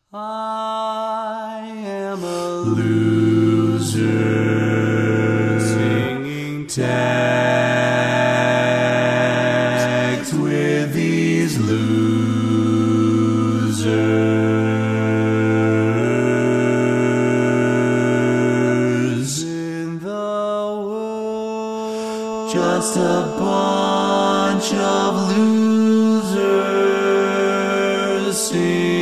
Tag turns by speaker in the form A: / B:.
A: I am a loser singing tags with these losers in the woods. Just a bunch of losers singing